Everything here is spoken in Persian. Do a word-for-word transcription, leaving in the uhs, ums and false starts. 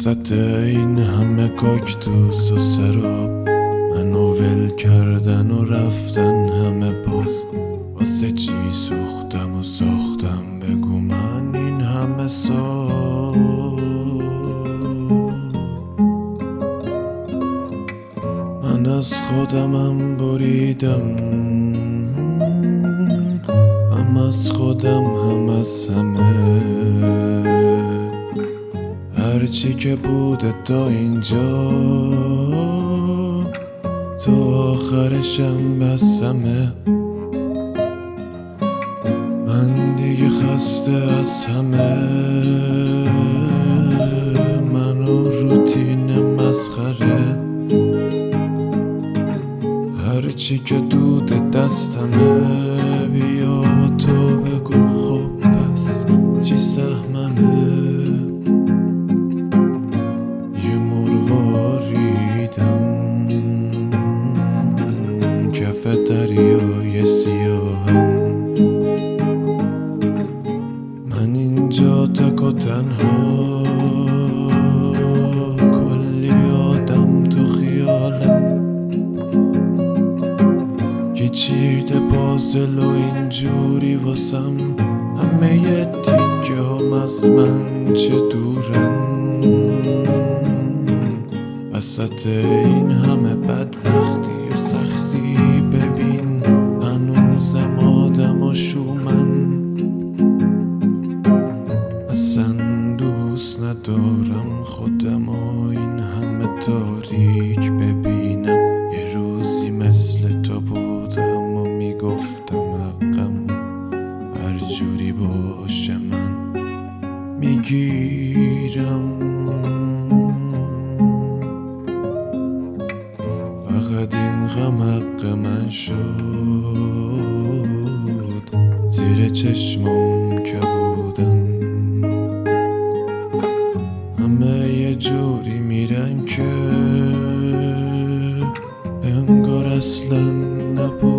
وسط این همه کاکتوس و سراب منو ول کردن و رفتن همه باز. واسه چی سوختم و ساختم بگو من این همه سال. من از خودمم بریدم، هم از خودم هم از همه. هرچی که بوده تا اینجا تو آخرشم بسمه. من دیگه خسته از همه، منو روتین مسخره. هرچی که دود دستمه بیا با تو بگو خب پس چی سهممه. یه مرواریدم کف دریای سیاهم. من اینجا تک و تنها، کلی آدم تو خیالم. کی چیرده پازل و اینجوری واسم، همه یه دیگه هم از من چه دورن. وسط این همه بدبختی و سختی ببین هنوزم آدم و شومن. اصلا دوست ندارم خودم و این همه تاریک ببینم. یه روزی مثل تو بودم و میگفتم حقم، هر جوری باشه من میگیرم. فقط این غم حق من شد، زیر چشمم که بودن همه یه جوری میرن که انگار اصلا نبود.